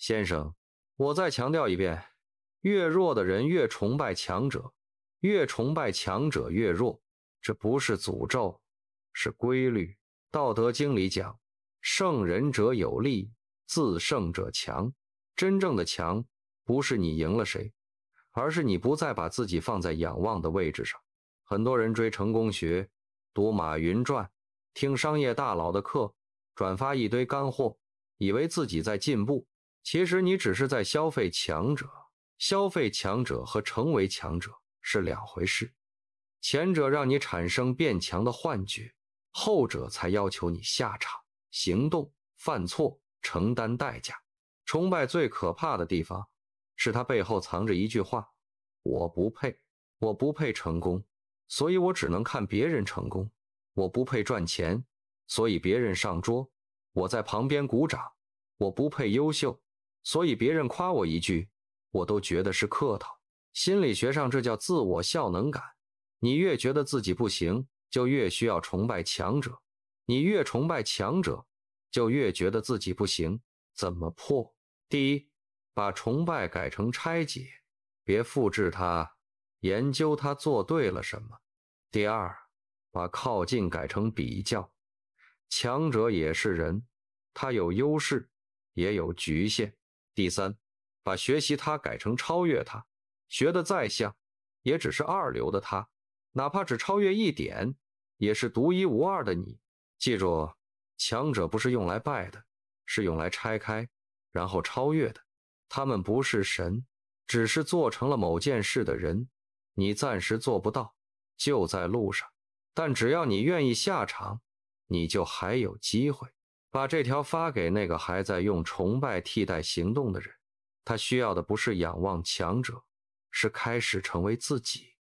先生，我再强调一遍，越弱的人越崇拜强者，越崇拜强者越弱，这不是诅咒，是规律。道德经里讲，胜人者有力，自胜者强。真正的强，不是你赢了谁，而是你不再把自己放在仰望的位置上。很多人追成功学，读马云传，听商业大佬的课，转发一堆干货，以为自己在进步，其实你只是在消费强者。消费强者和成为强者是两回事，前者让你产生变强的幻觉，后者才要求你下场、行动、犯错、承担代价。崇拜最可怕的地方是它背后藏着一句话：我不配，我不配成功，所以我只能看别人成功；我不配赚钱，所以别人上桌，我在旁边鼓掌；我不配优秀，所以别人夸我一句，我都觉得是客套。心理学上这叫自我效能感，你越觉得自己不行，就越需要崇拜强者，你越崇拜强者，就越觉得自己不行。怎么破？第一，把崇拜改成拆解，别复制它，研究它做对了什么。第二，把靠近改成比较，强者也是人，他有优势，也有局限。第三，把学习他改成超越他，学得再像，也只是二流的他，哪怕只超越一点，也是独一无二的你。记住，强者不是用来拜的，是用来拆开然后超越的。他们不是神，只是做成了某件事的人，你暂时做不到，就在路上，但只要你愿意下场，你就还有机会。把这条发给那个还在用崇拜替代行动的人，他需要的不是仰望强者，是开始成为自己。